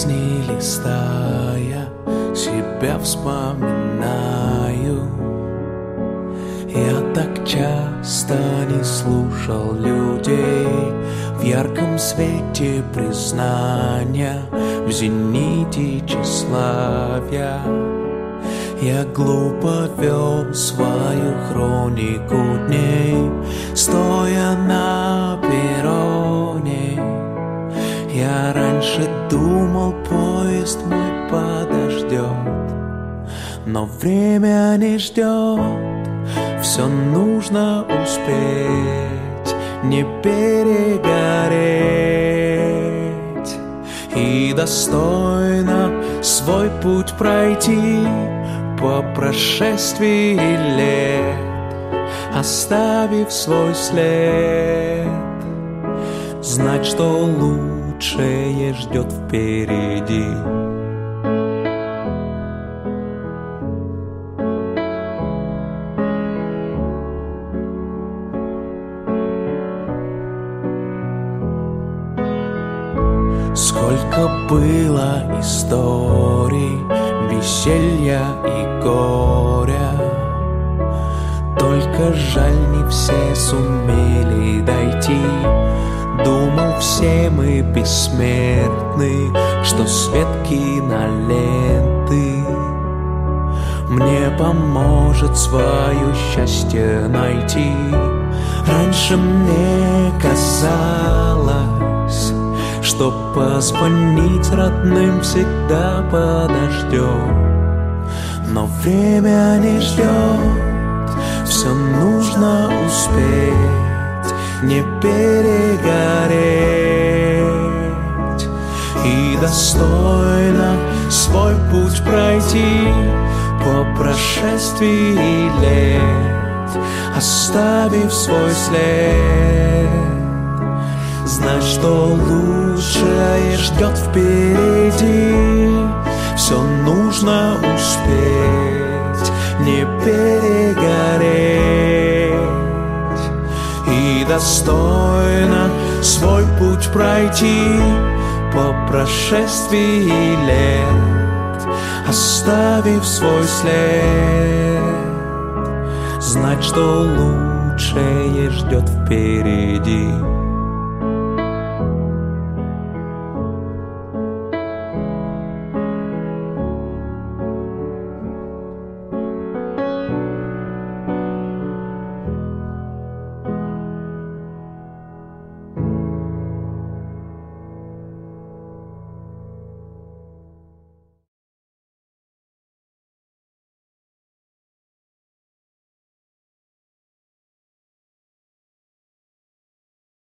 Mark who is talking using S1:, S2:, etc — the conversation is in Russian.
S1: жизни листая, себя вспоминаю. Я так часто не слушал людей в ярком свете признания, в зените тщеславия. Я глупо вел свою хронику дней, стоя на перроне. Я раньше думал, поезд мой подождет, но время не ждет. Все нужно успеть, не перегореть и достойно свой путь пройти по прошествии лет, оставив свой след. Знать, что лучшее ждет впереди. Сколько было историй, веселья и горя, только жаль, не все сумели дойти. Думал, все мы бессмертны, что свет киноленты мне поможет свое счастье найти. Раньше мне казалось, что позвонить родным всегда подождет, но время не ждет, все нужно успеть, не перегореть и достойно свой путь пройти по прошествии лет, оставив свой след. Знать, что лучшее ждет впереди, все нужно успеть, не перегореть и достойно свой путь пройти по прошествии лет, оставив свой след. Знать, что лучшее ждет впереди.